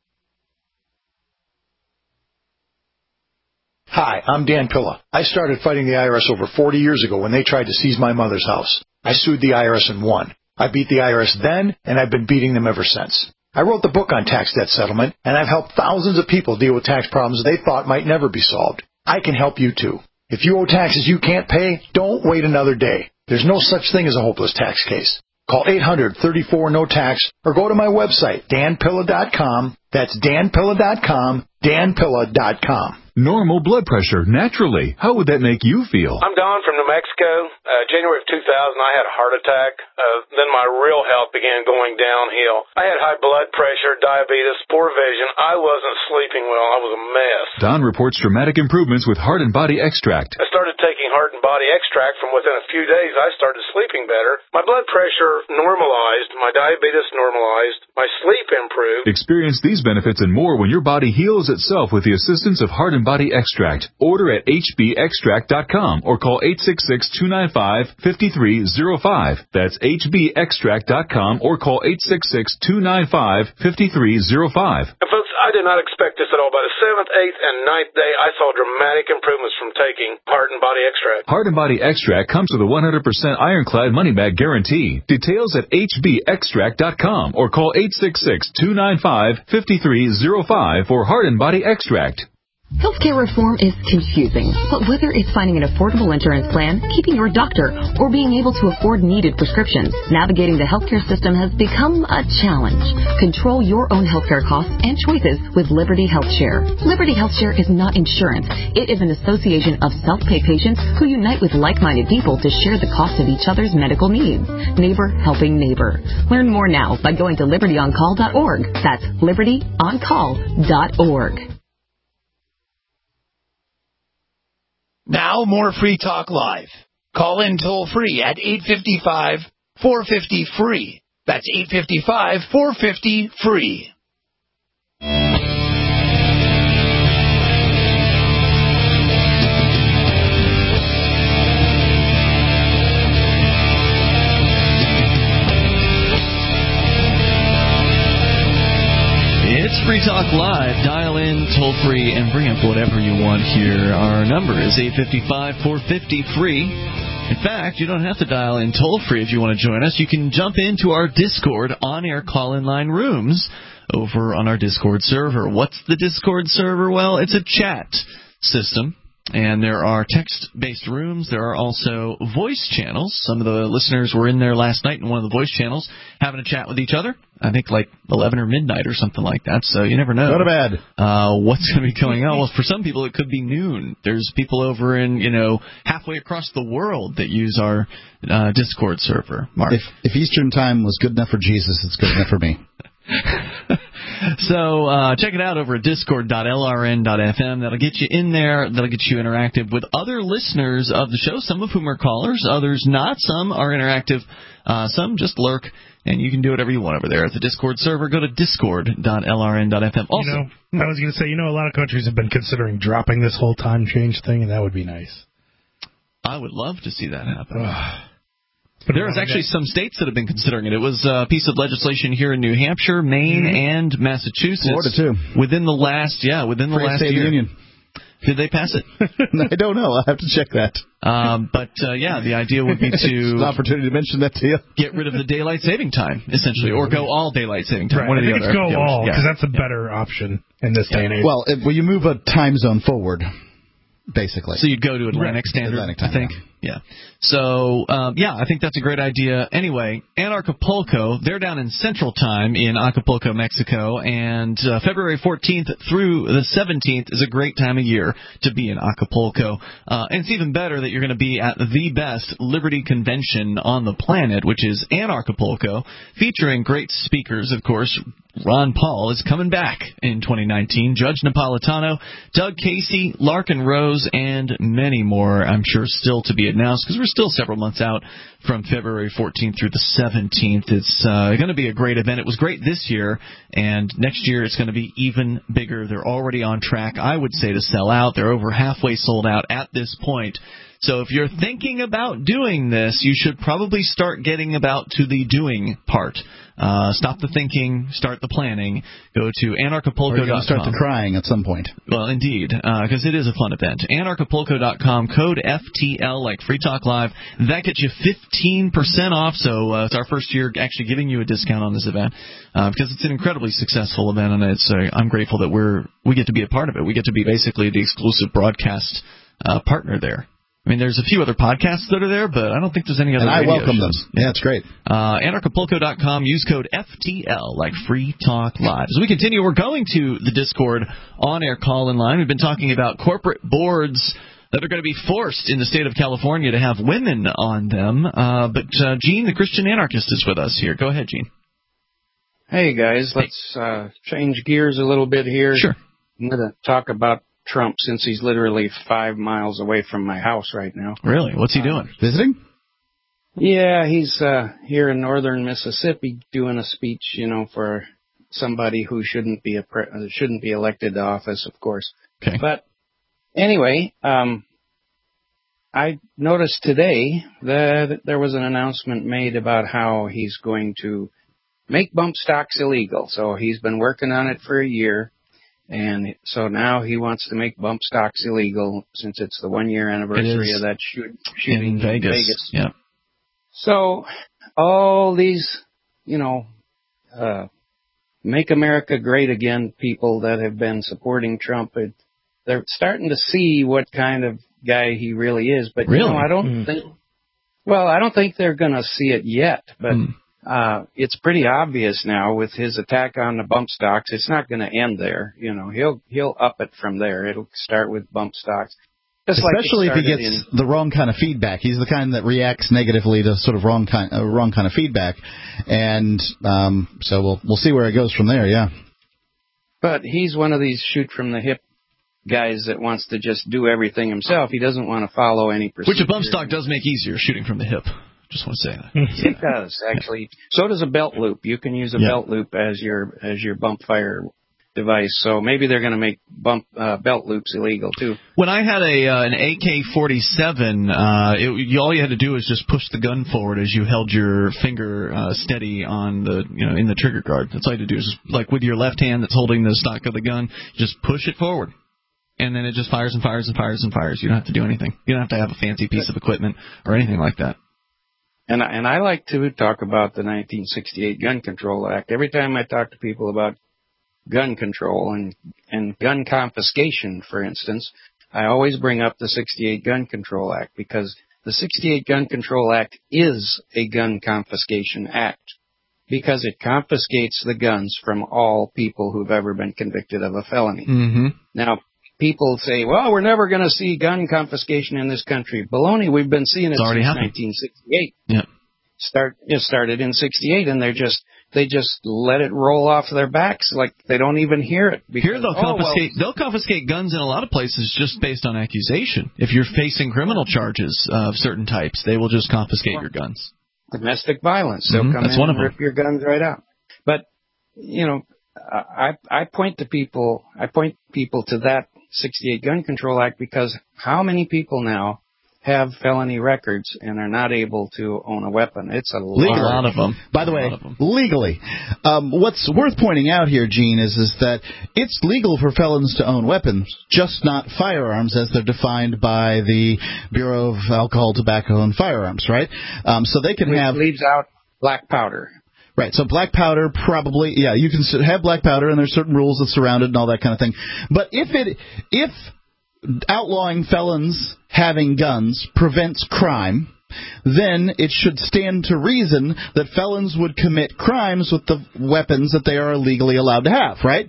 Hi, I'm Dan Pilla. I started fighting the IRS over 40 years ago when they tried to seize my mother's house. I sued the IRS and won. I beat the IRS then, and I've been beating them ever since. I wrote the book on tax debt settlement, and I've helped thousands of people deal with tax problems they thought might never be solved. I can help you too. If you owe taxes you can't pay, don't wait another day. There's no such thing as a hopeless tax case. Call 800-34-NO-TAX or go to my website, danpilla.com. That's danpilla.com, danpilla.com. Normal blood pressure, naturally. How would that make you feel? I'm Don from New Mexico. January of 2000, I had a heart attack. Then my real health began going downhill. I had high blood pressure, diabetes, poor vision. I wasn't sleeping well. I was a mess. Don reports dramatic improvements with Heart and Body Extract. I started taking Heart and Body Extract. From within a few days, I started sleeping better. My blood pressure normalized. My diabetes normalized. My sleep improved. Experience these benefits and more when your body heals itself with the assistance of Heart and Body Extract. Order at hbextract.com or call 866-295-5305. That's hbextract.com or call 866-295-5305. And folks, I did not expect this at all. By the 7th, 8th, and 9th day, I saw dramatic improvements from taking Heart and Body Extract. Heart and Body Extract comes with a 100% ironclad money-back guarantee. Details at hbextract.com or call 866-295-5305 for Heart and Body Extract. Healthcare reform is confusing, but whether it's finding an affordable insurance plan, keeping your doctor, or being able to afford needed prescriptions, navigating the healthcare system has become a challenge. Control your own healthcare costs and choices with Liberty HealthShare. Liberty HealthShare is not insurance. It is an association of self-pay patients who unite with like-minded people to share the cost of each other's medical needs. Neighbor helping neighbor. Learn more now by going to libertyoncall.org. That's libertyoncall.org. Now more Free Talk Live. Call in toll free at 855-450-FREE. That's 855-450-FREE. It's Free Talk Live. Dial in, toll free, and bring up whatever you want here. Our number is 855-450-FREE. In fact, you don't have to dial in toll free if you want to join us. You can jump into our Discord on-air call-in line rooms over on our Discord server. What's the Discord server? Well, it's a chat system. And there are text-based rooms. There are also voice channels. Some of the listeners were in there last night in one of the voice channels having a chat with each other. I think like 11 or midnight or something like that. So you never know. Go to bed. What's going to be going on? Well, for some people it could be noon. There's people over in, halfway across the world that use our Discord server. Mark. If Eastern time was good enough for Jesus, it's good enough for me. So check it out over at discord.lrn.fm. That'll get you in there. That'll get you interactive with other listeners of the show, some of whom are callers, others not. Some are interactive. Some just lurk. And you can do whatever you want over there at the Discord server. Go to discord.lrn.fm. Also, I was going to say, a lot of countries have been considering dropping this whole time change thing, and that would be nice. I would love to see that happen. There is actually some states that have been considering it. It was a piece of legislation here in New Hampshire, Maine, and Massachusetts. Florida, too. Within the last year. Union. Did they pass it? I don't know. I'll have to check that. But the idea would be to... It's an opportunity to mention that to you. Get rid of the daylight saving time, essentially, or go all daylight saving time. Right. One or the other. I think it's go all, because that's a better option in this day and age. Well, you move a time zone forward, basically. So you'd go to Atlantic Standard, Atlantic time, I think. Yeah. So, I think that's a great idea. Anyway, Anarchapulco, they're down in Central Time in Acapulco, Mexico, and February 14th through the 17th is a great time of year to be in Acapulco. And it's even better that you're going to be at the best Liberty convention on the planet, which is Anarchapulco, featuring great speakers, of course. Ron Paul is coming back in 2019. Judge Napolitano, Doug Casey, Larkin Rose, and many more, I'm sure, still to be announced, because we're still several months out from February 14th through the 17th. It's going to be a great event. It was great this year, and next year it's going to be even bigger. They're already on track, I would say, to sell out. They're over halfway sold out at this point. So if you're thinking about doing this, you should probably start getting about to the doing part. Stop the thinking, start the planning. Go to anarchapulco.com. Or you're going to start the crying at some point. Well, indeed, because it is a fun event. Anarchapulco.com, code FTL, like Free Talk Live. That gets you 15% off, so it's our first year actually giving you a discount on this event, because it's an incredibly successful event, and I'm grateful that we get to be a part of it. We get to be basically the exclusive broadcast partner there. I mean, there's a few other podcasts that are there, but I don't think there's any other radio shows. And I welcome them. Yeah, it's great. Anarchapulco.com, use code FTL, like Free Talk Live. As we continue, we're going to the Discord on-air call-in line. We've been talking about corporate boards that are going to be forced in the state of California to have women on them. But Gene, the Christian anarchist, is with us here. Go ahead, Gene. Hey, guys. Let's change gears a little bit here. Sure. I'm going to talk about Trump, since he's literally 5 miles away from my house right now. Really? What's he doing? Visiting? Yeah, he's here in northern Mississippi doing a speech, for somebody who shouldn't be elected to office, of course. Okay. But anyway, I noticed today that there was an announcement made about how he's going to make bump stocks illegal. So he's been working on it for a year. And so now he wants to make bump stocks illegal since it's the 1-year anniversary of that shooting in Vegas. Yeah. So all these, Make America Great Again people that have been supporting Trump, they're starting to see what kind of guy he really is. But really? I don't think they're going to see it yet. But it's pretty obvious now with his attack on the bump stocks. It's not going to end there. He'll up it from there. It'll start with bump stocks. Especially if he gets the wrong kind of feedback. He's the kind that reacts negatively to sort of wrong kind of feedback, and so we'll see where it goes from there. Yeah. But he's one of these shoot from the hip guys that wants to just do everything himself. He doesn't want to follow any procedure. Which a bump stock does make easier, shooting from the hip. Just want to say that. It does, actually. So does a belt loop. You can use a belt loop as your bump fire device. So maybe they're going to make belt loops illegal too. When I had an AK-47, all you had to do was just push the gun forward as you held your finger steady on the in the trigger guard. That's all you had to do. Is like with your left hand that's holding the stock of the gun, just push it forward. And then it just fires and fires and fires and fires. You don't have to do anything. You don't have to have a fancy piece of equipment or anything like that. And I like to talk about the 1968 Gun Control Act. Every time I talk to people about gun control and gun confiscation, for instance, I always bring up the 68 Gun Control Act, because the 68 Gun Control Act is a gun confiscation act, because it confiscates the guns from all people who've ever been convicted of a felony. Mm-hmm. Now, people say, well, we're never going to see gun confiscation in this country. Baloney, we've been seeing it since 1968. Yeah. It started in 68, and they just let it roll off their backs like they don't even hear it. Because, here they'll confiscate guns in a lot of places just based on accusation. If you're facing criminal charges of certain types, they will just confiscate your guns. Domestic violence. They'll come in and rip your guns right out. But, I point people to that 68 Gun Control Act, because how many people now have felony records and are not able to own a weapon? It's a lot of them. By the way, legally. What's worth pointing out here, Gene, is that it's legal for felons to own weapons, just not firearms as they're defined by the Bureau of Alcohol, Tobacco, and Firearms, right? So they can have... leaves out black powder. Right, so black powder probably, you can have black powder, and there's certain rules that surround it and all that kind of thing. But if outlawing felons having guns prevents crime, then it should stand to reason that felons would commit crimes with the weapons that they are legally allowed to have, right?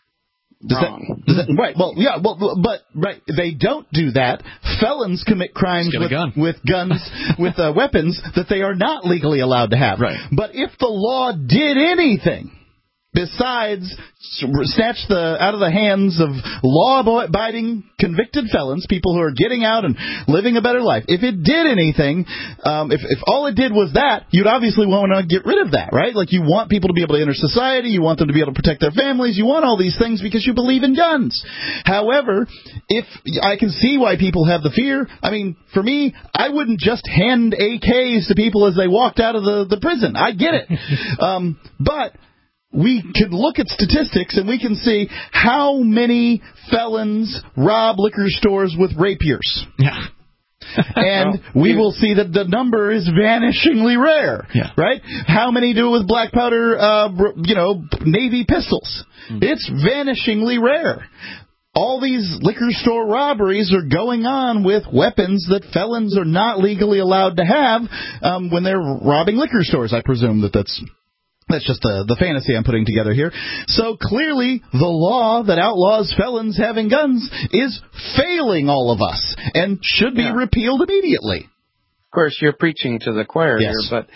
Right. They don't do that. Felons commit crimes with guns, with weapons that they are not legally allowed to have. Right. But if the law did anything besides snatch out of the hands of law-abiding convicted felons, people who are getting out and living a better life, if it did anything, if all it did was that, you'd obviously want to get rid of that, right? Like, you want people to be able to enter society, you want them to be able to protect their families, you want all these things because you believe in guns. However, if I can see why people have the fear. I mean, for me, I wouldn't just hand AKs to people as they walked out of the prison. I get it. But we can look at statistics and we can see how many felons rob liquor stores with rapiers. Yeah. And we will see that the number is vanishingly rare, right? How many do it with black powder, Navy pistols? It's vanishingly rare. all these liquor store robberies are going on with weapons that felons are not legally allowed to have when they're robbing liquor stores. I presume that's just the fantasy I'm putting together here. So clearly, the law that outlaws felons having guns is failing all of us and should be repealed immediately. Of course, you're preaching to the choir here, but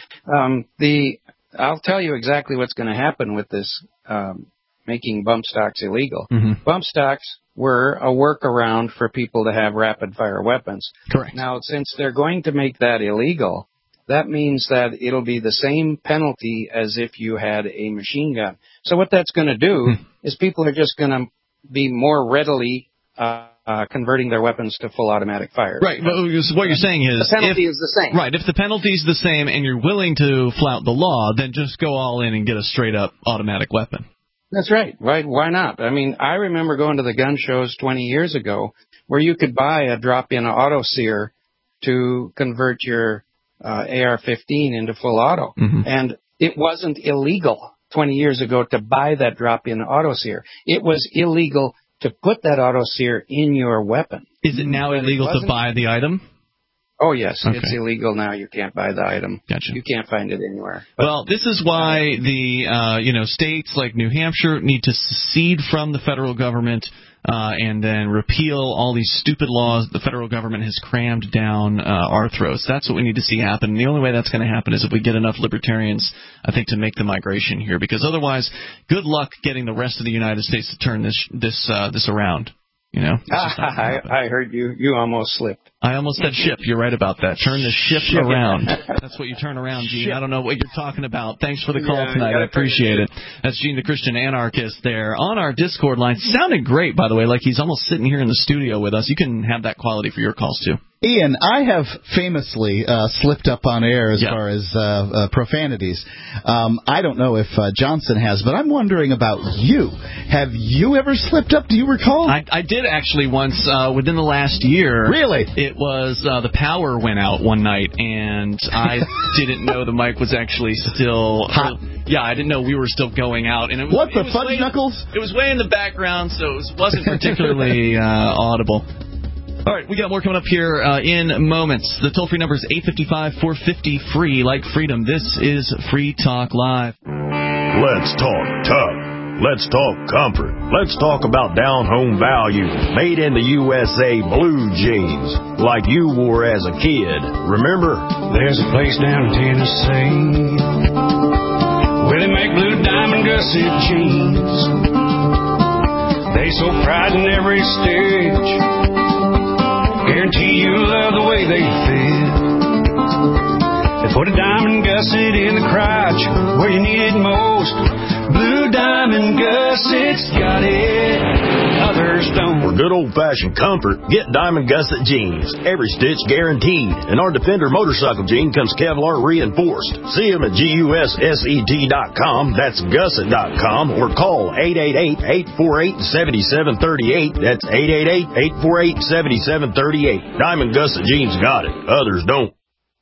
I'll tell you exactly what's going to happen with this making bump stocks illegal. Mm-hmm. Bump stocks were a workaround for people to have rapid-fire weapons. Correct. Now, since they're going to make that illegal, that means that it'll be the same penalty as if you had a machine gun. So what that's going to do is people are just going to be more readily converting their weapons to full automatic fire. Right. But what you're saying is the penalty is the same. Right. If the penalty is the same and you're willing to flout the law, then just go all in and get a straight-up automatic weapon. That's right. Right. Why not? I mean, I remember going to the gun shows 20 years ago where you could buy a drop-in auto sear to convert your AR-15 into full auto. Mm-hmm. And it wasn't illegal 20 years ago to buy that drop-in auto sear. It was illegal to put that auto sear in your weapon. Is it now illegal to buy the item? Oh, yes. Okay. It's illegal now. You can't buy the item. Gotcha. You can't find it anywhere. But, well, this is why the states like New Hampshire need to secede from the federal government and then repeal all these stupid laws the federal government has crammed down our throats. That's what we need to see happen. And the only way that's going to happen is if we get enough libertarians, I think, to make the migration here. Because otherwise, good luck getting the rest of the United States to turn this around. You know, I heard you. You almost slipped. I almost said ship. You're right about that. Turn the ship around. That's what you turn around, Gene. Ship. I don't know what you're talking about. Thanks for the call tonight. I appreciate it. That's Gene the Christian Anarchist there on our Discord line. Sounded great, by the way, like he's almost sitting here in the studio with us. You can have that quality for your calls, too. Ian, I have famously slipped up on air as far as profanities. I don't know if Johnson has, but I'm wondering about you. Have you ever slipped up? Do you recall? I did actually once within the last year. Really? It was the power went out one night, and I didn't know the mic was actually still hot. Yeah, I didn't know we were still going out. And it was, what, the fudge knuckles? It was way in the background, so it wasn't particularly audible. All right, we got more coming up here in moments. The toll-free number is 855-450-FREE, like freedom. This is Free Talk Live. Let's talk tough. Let's talk comfort. Let's talk about down-home value. Made in the USA blue jeans, like you wore as a kid. Remember? There's a place down in Tennessee where they make blue diamond gusset jeans. They so pride in every stitch. Guarantee you love the way they fit. They put a diamond gusset in the crotch where you need it most. Blue diamond gussets got it, others don't. For good old-fashioned comfort, get Diamond Gusset jeans. Every stitch guaranteed. And our Defender motorcycle jean comes Kevlar reinforced. See them at GUSSET.com. That's gusset.com. Or call 888-848-7738. That's 888-848-7738. Diamond Gusset jeans got it, others don't.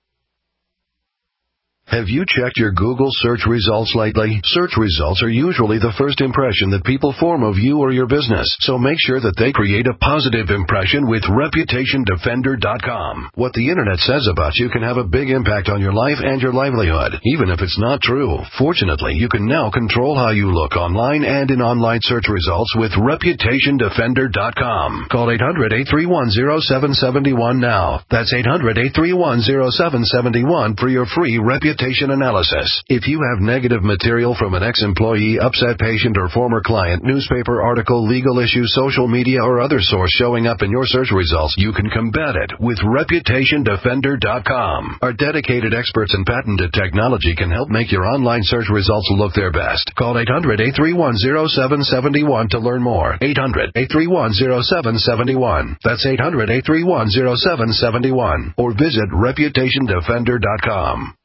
Have you checked your Google search results lately? Search results are usually the first impression that people form of you or your business, so make sure that they create a positive impression with ReputationDefender.com. What the Internet says about you can have a big impact on your life and your livelihood, even if it's not true. Fortunately, you can now control how you look online and in online search results with ReputationDefender.com. Call 800-831-0771 now. That's 800-831-0771 for your free reputation analysis. If you have negative material from an ex-employee, upset patient, or former client, newspaper article, legal issue, social media, or other source showing up in your search results, you can combat it with ReputationDefender.com. Our dedicated experts in patented technology can help make your online search results look their best. Call 800-831-0771 to learn more. 800-831-0771. That's 800-831-0771. Or visit ReputationDefender.com.